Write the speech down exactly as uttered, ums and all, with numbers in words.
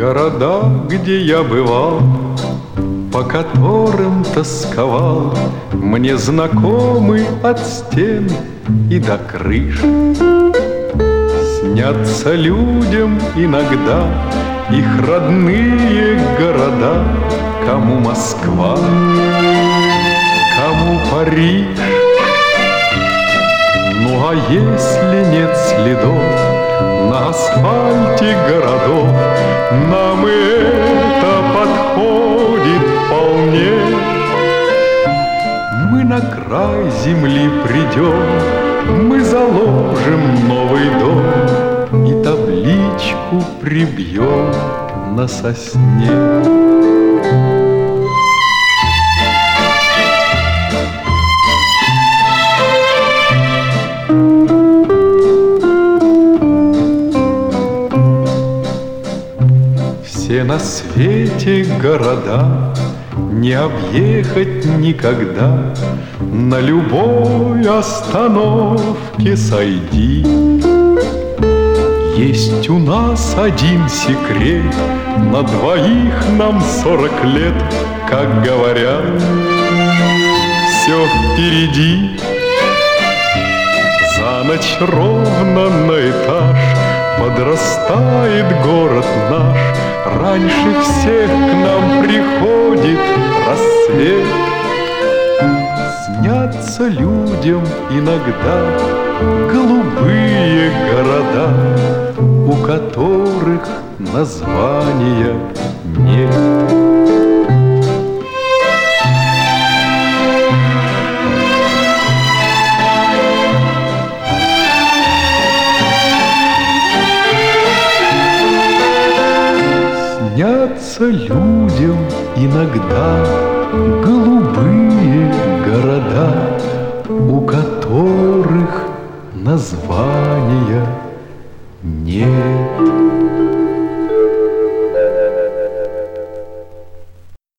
Города, где я бывал, по которым тосковал, мне знакомы от стен и до крыш. Снятся людям иногда их родные города, кому Москва, кому Париж. Ну а если нет следов на асфальте городов, нам и это подходит вполне. Мы на край земли придем, мы заложим новый дом и табличку прибьем на сосне. Все на свете города не объехать никогда, на любой остановке сойди. Есть у нас один секрет, на двоих нам сорок лет, как говорят, все впереди. За ночь ровно на этаж подрастает город наш, раньше всех к нам приходит рассвет. Снятся людям иногда голубые города, у которых названия нет. Снятся людям иногда голубые города, у которых названия нет.